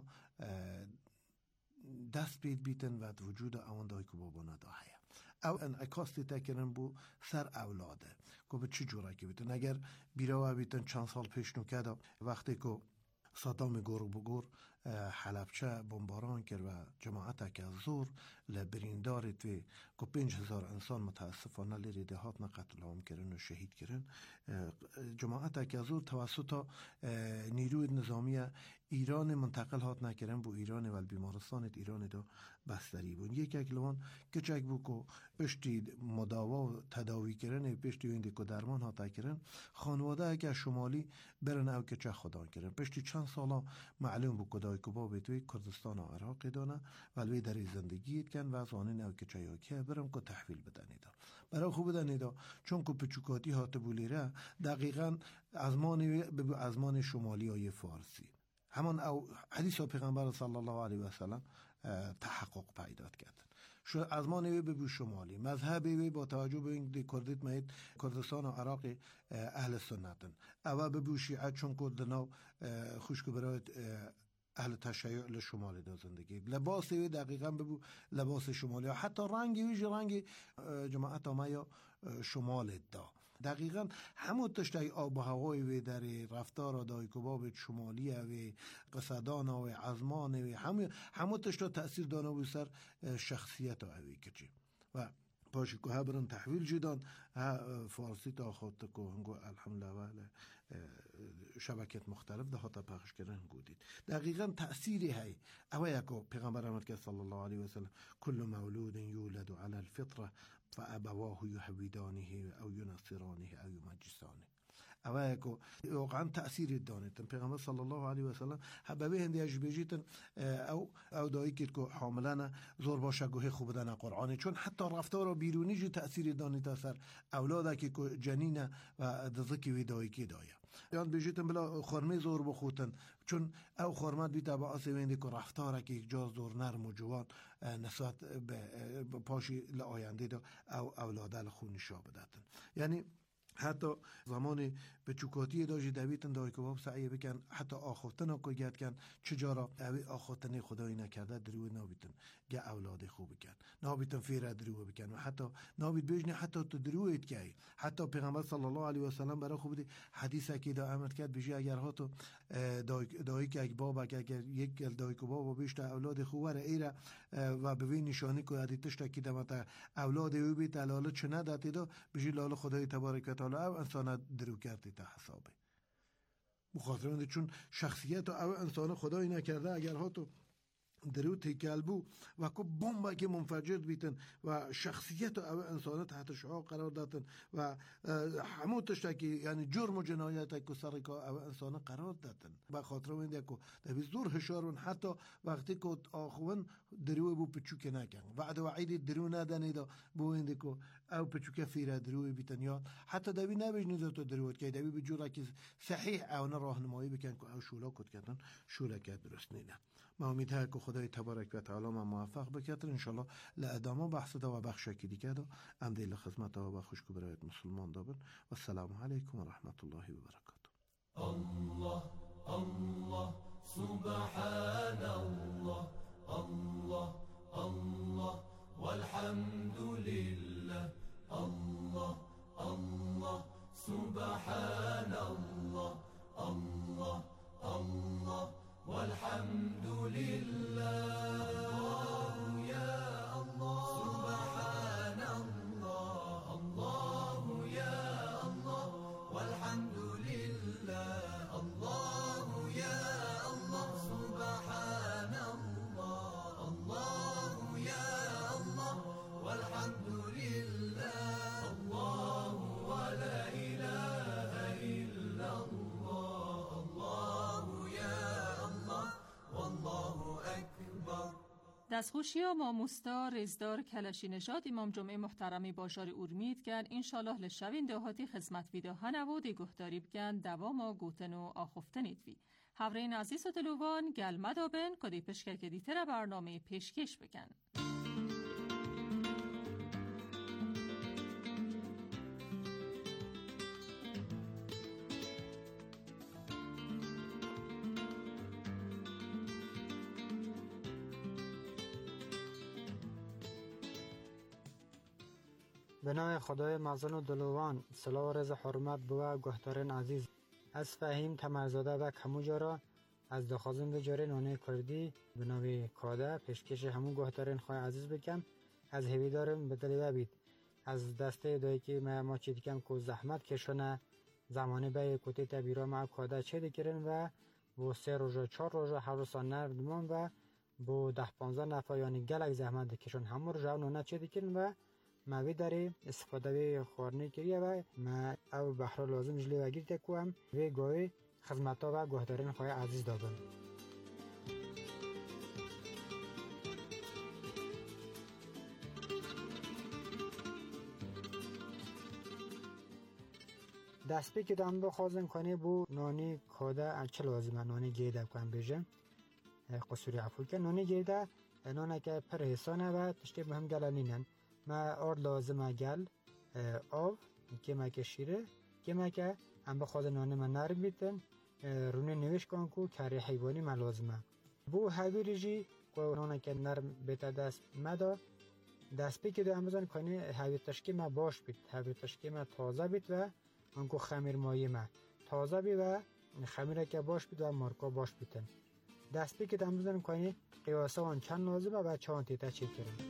دست بیتن و وجود اون دایک و بابانه دا هیا او انعکاس دیتا کرن بو سر اولاده که به چی جوره که بیتن. اگر بیروا بیتن چند سال پیش نکده وقتی که صدام گور بگور حلبچه بمباران کرد و جماعت که از زور لبرینداری توی که 5000 انسان متاسفانه لیری دهات نقتل هم کرن و شهید کرن. جماعت که از زور توسط نیروی نظامی ایران منتقل هات نکرن بو ایران و بیمارستان ایران دو بستری بون. یک اکلوان کچک بو که پشتی مداوا و تداوی کرن پشتی وینده که درمان هات کرن خانواده اگه شمالی برن او کچک خدا کرن. پشتی چند سالا معلوم بو که دایک و بابی توی کردستان و عراق دانه ولوی در زندگی کن و از آنین او کچک یاکیه برم که تحویل بدنی دا برای خوب بدنی دا، چون که پچوکاتی هات بولیره دقیقا ازمان شمالی های فارسی همان او حدیث پیغمبر صلی الله علیه و سلم تحقق پیدا کرد. از ما نوی ببو شمالی مذهبی با توجه به این کردیت مهید کردستان و عراق اهل سنتن او ببو شیعه چون کردنا خوشکو برای اهل تشیع لشمالی دا زندگی لباسی دقیقا ببو لباس شمالی حتی رنگی ویژ رنگی جماعت ما یا شمال دا دقیقا همون تشتای آب و هوای وی در رفتار و دایک و باب شمالی و قصدان و عزمان و همون تشتا تأثیر دانه و سر شخصیت و اوی کچی و پاشی که برن تحویل جدان فارسی تا خود که هنگو الحمدلله و شبکت مختلف ده تا پخش کردن گودید دقیقا تأثیری هی اوه یکو پیغمبر امد که صلی الله علیه و سلم کل مولود یولد علی الفطره فابواه یهودانه او ینصرانه او یمجسانه. اوه کو واقعا تأثیر دانیتن پیغمبر صلی الله علیه و سلم حببه هندی اجبیجیتن او دایی که حاملانه زور باشه گوه خوب دن قرآن، چون حتی رفتار بیرونی جو تأثیر دانیت سر اولاده که جنینه و دزکی وی دایی که دایه یان بیجیتن بلا خورمه زور بخوتن، چون او خورمت بیتا با آسی ویندی که رفتاره که یک جا زور نرم و جوان نسبت به پاشی لآینده دا او اولاده لخونی شا بدتن. یعنی حتی زمان به چوکاتی داشتی دویتن دایی که باب سعیه بکن حتی آخوتن ها که گید کن چجارا اوی آخوتن خدایی نکرده دروی نابیتن گه اولاد خوب بکن نابیتن فیره دروی بکن و حتی نابیت بیجنی حتی تو درویت که حتی پیغمبر صلی الله علیه و سلم برای خوب دی حدیث که دا عمل کرد بیجی اگر ها تو دایی که باب اگر یک دایی که باب بیشتر اولاد خوبه را ایره و به وی نشانی که عدیتش تکی دمتا اولاد او بیت الاله چه نداتی دا بیجی لاله خدای تبارک و تعالی او انسان درو کردی تا حسابه مخاطرانده، چون شخصیت او انسان خدایی نکرده اگر ها تو درو تیکل بو و که بمبا که منفجر بیتن و شخصیت او انسان تحت شعاع قرار دادن و همون تشتکی یعنی جرم و جنایت که سر که او انسان قرار دادن و خاطر وینده که دوی زور هشارون حتی وقتی که آخوان درو بو پچوک نکن وعد وعید درو ندنیده بو وینده که او پچوک فیره درو بیتن یا حتی دوی نبیجنیده تو دروت که دوی بجور که صحیح او راهنمایی بکن که او شولا کد کردن شولا که درست نیده. ما امید ها که خدای تبارک و تعالی ما موفق بکتر انشالله لادامه بحث دا و بخش که دیگه دا ام دیل خدمت و خوشکو برایت مسلمان دابن و السلام علیکم و رحمت الله و برکاته. الله الله سبحان الله الله الله والحمد لله الله الله سبحان الله الله الله والحمد لله يا الله سبحان الله الله يا الله والحمد لله الله يا الله سبحان الله الله يا الله والحمد لله الله ولا إله إلا الله الله يا الله والله أكبر. دستخوشی و ماموستا رزدار کلشی نژاد امام جمعه محترمی باشار اورمید گن انشالله لشوین دهاتی خدمت ویده هنوودی گهداری بگن دوام گوتن و آخفتنید وی هورین عزیز و دلوان گل مدابن کدی پشکر که دیتر برنامه پیشکش بگن. به نام خدای مزن و دلوان صلاح و رضا حرمت بوا گهترین عزیز از فهیم تمرزاده و کموجارا از دخوازم به جاره نانه کردی به نام کاده پیشکش همون گهترین خواه عزیز بکم از هوی دارم به دلی بید از دسته دایی که ما چی دیکم که زحمت کشونه زمانی به کتی تبیرا ما کاده چه دیکرن و با 3 روزا 4 روزا هر روزان نردمان و با 10-15 نفر یعنی گلک زحمت کشون همون رو نانه چه دیکرن و ما داری استفاده خورنی کریه و ما او بحر لازم جلی و گیرت کوام و گوی خدمتا و گهدارین خواه عزیز دابن. دستی که دام بخوازم کنه بو نانی کاده چه لازمه نانی گیده کنم بیجم قصوری عفو که نانی گیده نانه که پر حسانه و تشتی مهم گلنینن ما آرد لازمه گل آب که ما که شیره که ما که هم بخواد نانه من نرم بیتن رونه نوش کن که کاری حیوانی ما لازمه بو هاوی ریجی که نانه که نرم بیتا دست مدا دست بی که دو همزان کنه هاوی تشکی ما باش بیت هاوی تشکی ما تازه بیت و انکو خمیر مایی ما تازه بی و خمیره که باش بیت و مارکا باش بیتن دست بی که دو همزان کنه قیاسه وان چند لازمه و چند تیتا چی کرن.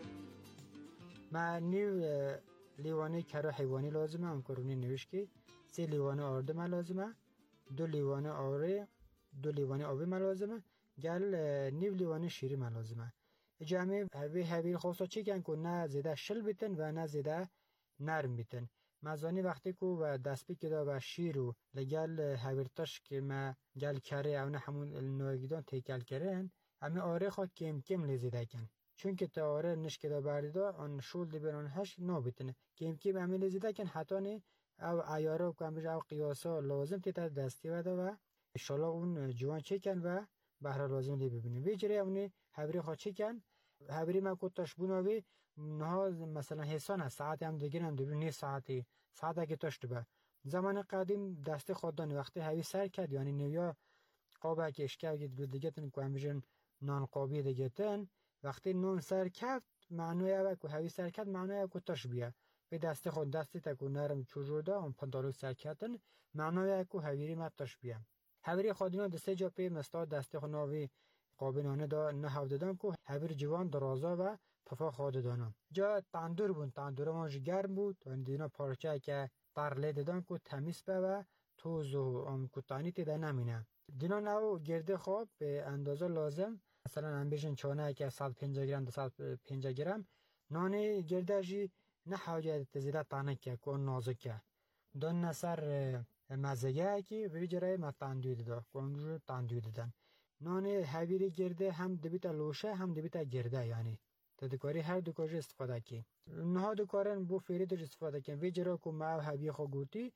ما نیو لیوانی کرو حیوانی لازمه هم کرونی نوش که 3 لیوان آرد ملازمه، 2 لیوان آره، 2 لیوان آبی ملازمه، گل نیو لیوان شیری ملازمه. جمعی هوی خواستا چی کن که نه زیده شل بیتن و نه زیده نرم بیتن. مزانی وقتی که و دست بی کدا و شیر و لگل هویرتاش که ما گل کره او نه همون نوگیدان تیکل کرن، امی آره خواه کم لیزیده کن. چون که تا آره نشکدا بردیدا آن شول دی بران هش نو بیتنه. کم امی لیزیده کن حتی نه او عیاره و کمبیج او قیاسا لازم تیتا دستی وده و انشالله اون جوان چی کن و بهره لازم لی ببینیم. ویجره اونی هبری خواه چی کن؟ هبری ما کتاش بوناوی نها مثلا حسان است ساعت هم دیگه هم دو نیم ساعتی ساعت که تاشت به زمان قدیم دست خوددان وقتی هوی سر کرد یعنی نویا قابه که اشکال گید دیگه تن که همیشن نان قابی دیگه تن وقتی نون سر کرد معنی اوه که هوی سر کرد معنی اوه که تاش بیا به دست خود دستی تکو نرم چوجور دا اون پندالو سر کردن معنی اوه که هویری ما تاش بیا هویری خودینو دسته جا پی مستا دست خود ناوی قابینانه دا نهاو دادن که هویر جوان درازا و پفا خواهد دانم. جا تندور بود، تندور مانش گرم بود و دینا پارچه که پرله دادن که تمیز به و توز و کتانی تیده نمینه. دینا نو گرده خواب به اندازه لازم مثلا هم بیشن چانه که 150 گرم 250 گرم نانی گرده جی نه حاجه تزیده تانه که نازک که دون نصر مزگه که بجرای ما تندوی داده کنجور تندوی دادن. نان هویری گرده هم دبیتا لوشه هم دبیتا گرده یعنی تدکاری هر دو کار استفاده کی نه دو کارن بو فری در استفاده کن ویجرا کو ما هوی خو گوتی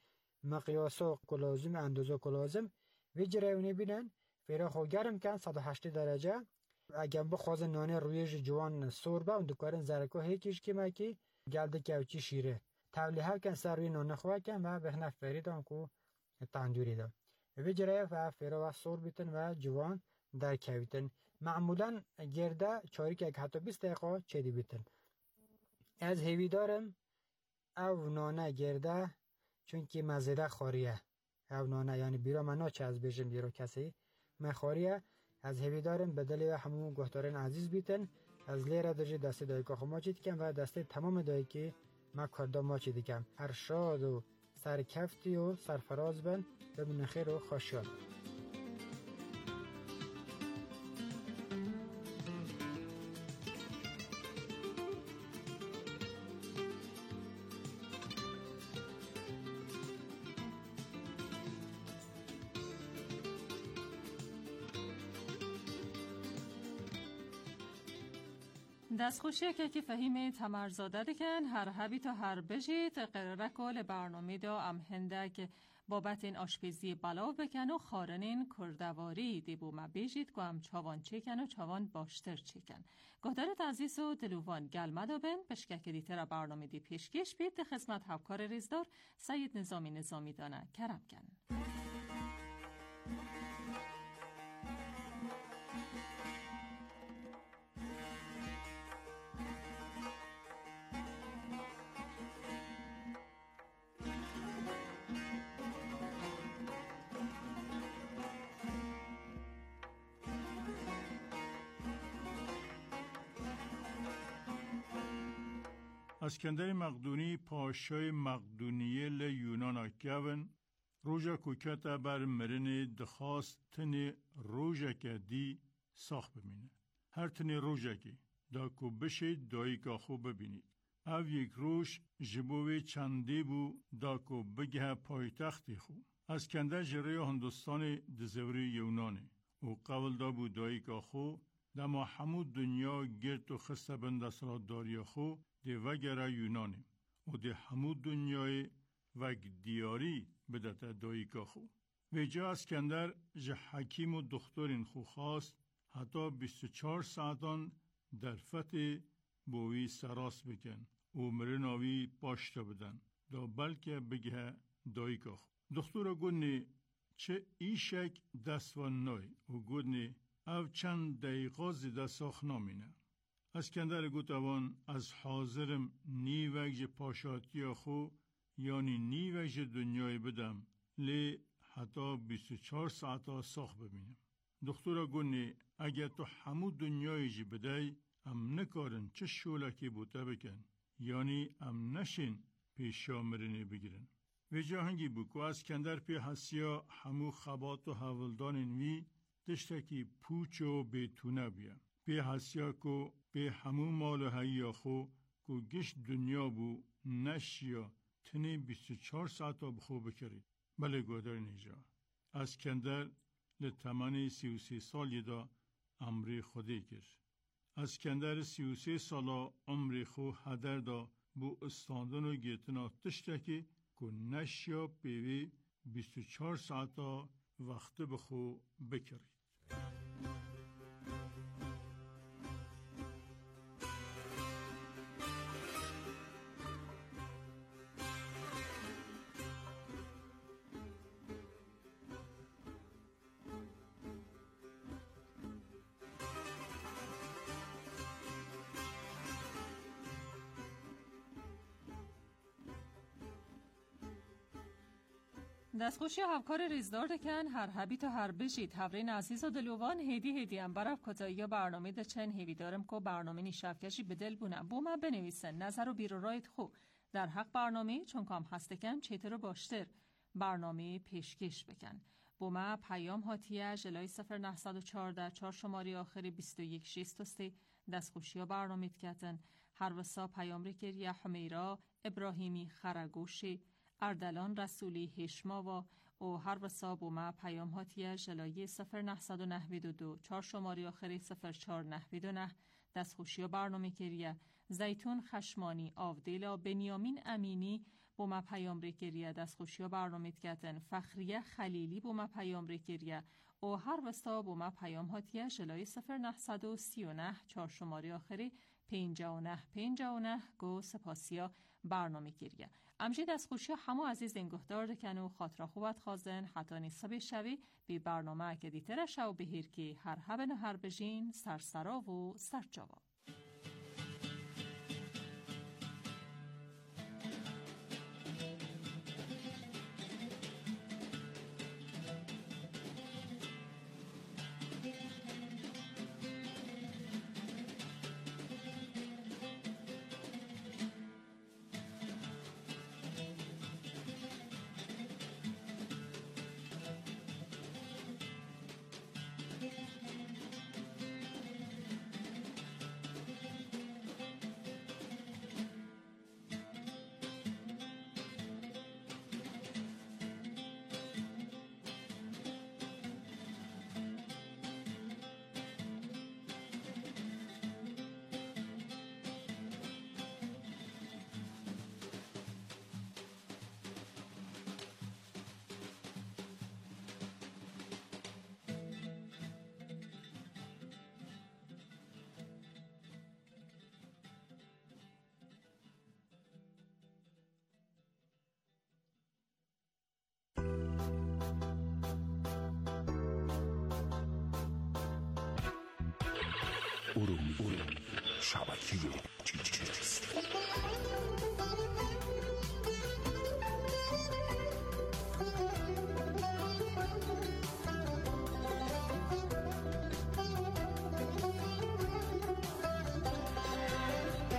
مقیاسا کلازم اندازه کلازم ویجرا اونی بینن فرا خو گرم کن 180 درجه اگه بخواز نان رویش جوان سوربه اون دو کارن زرکو هیچیش کی مکی گلده کوچی شیره تولیه کن سروی نان خو کن و بهنه فریدان کو تندوری دا ویجرا و فرا و سور بیتن و جوان در کویتن معمولا گرده چاری که حتی 20 دقیقه چدی بیتن از هیوی دارم او نانه گرده چون که مزیده خاریه او نانه یعنی بیرا منا چه از بیشم بیرا کسی من خاریه از هیوی دارم بدلی و همون گهتارین عزیز بیتن از لیره درجه دسته دایکا خو ما چید کم و دسته تمام دایکی ما کرده ما چید کم هر شاد و سرکفتی و سرفراز بن ببین خیر و خوشیان دستخوشی که فهیم تمرزاده دکن هر هبی تا هر بجید قراره کل برنامه دا ام هندک بابت این آشپزی بلاو بکن و خارنین کردواری دیبو ما بجید که هم چاوان چیکن و چاوان باشتر چیکن گهدارت عزیز و دلوان گلمه دابن پشکک دیتر برنامه دی پیشکش بید خدمت همکار ریزدار سید نظامی دانه کرم کن اسکندر مقدونی پاشای مقدونیه ل یونانا گون روژا کوکتا بر مرن دخواست تن روژا که دی ساخ بمینه. هر تن روژا که دا کو بشه دایگا خو ببینید. او یک روش جبوی چنده بو دا کو بگه پایتختی خو. اسکندر جره هندوستان دزوری یونانه و قول دا بو دایگا خو دما همود دنیا گرد و خسته بند سراداری خو ده وگره یونانه و ده همود دنیای وگ دیاری بدته دایگا خو. ویجا اسکندر جه حکیم و دخترین خو خواست حتی 24 ساعتان در فتح بوی سراس بکن و مرناوی باشتا بدن دا بلکه بگه دایگا خو. دختر گونه چه ایشک دستوان نای و گونه او چند دقیقه زیده ساخ نامینه. اسکندر گوتوان از حاضرم نی وجه پاشاتی خو یعنی نی وجه دنیای بدم لی حتی 24 ساعتا ساخ ببینم. دختورا گونه اگر تو همو دنیای جی بدهی ام نکارن چه شولکی بوده بکن یعنی ام نشین پیشا مرنی بگیرن. و جاهنگی بکو اسکندر پی حسیا همو خبات و حولدان وی دشتکی پوچ و بیتونه بیا. پی حسیا کو پی همو مال و حیا خو کو گشت دنیا بو نشیا تنی 24 ساعت بخو بکری. بله گودر نیجا. اسکندر لتمانی 33 سالی دا عمری خودی کش. اسکندر 33 سالا عمری خو هدر دا بو استاندن و گیتنا تشتکی که نشیا پیوی 24 ساعتا وقت بخو بکرید. دستخوشی هفکار ریزدار دکن هر هبی تا هر بشید هورین عزیز و دلوان هیدی هم برف کتایی برنامه ده چند هیوی دارم که برنامه نیشفکشی بدل بونم بو ما بنویسن نظر و بیرو رایت خو در حق برنامه چون کام هستکن چیتر و باشتر برنامه پیشکش بکن بو ما پیام هاتیه جلای 0914 4 شماری آخری 2163 دستخوشی برنامه کتن هر وسا پیام ریکر یا حمیرا ابراهیمی خرگوشی اردلان رسولی هشما و هر وساب و ما پیام هاتیه جلایه 0992 4 شماری آخری 0499 دستخوشی و برنامه کریه زیتون خشمانی آودیلا بنیامین امینی با ما پیام ریکریه دستخوشی و برنامه کتن فخریه خلیلی با ما پیام ریکریه و هر وساب و ما پیام هاتیه جلایه 0939 4 شماری آخری 59 گو سپاسیا برنامه کریه امجی دستخوشی همو عزیز انگهدار دکن و خاطر خوبت خوازن حتی نیسا شوی بی برنامه که دیتر شو بهیر که هر هبن و هر بجین سرسرا و سرجاوا ارومی شبکه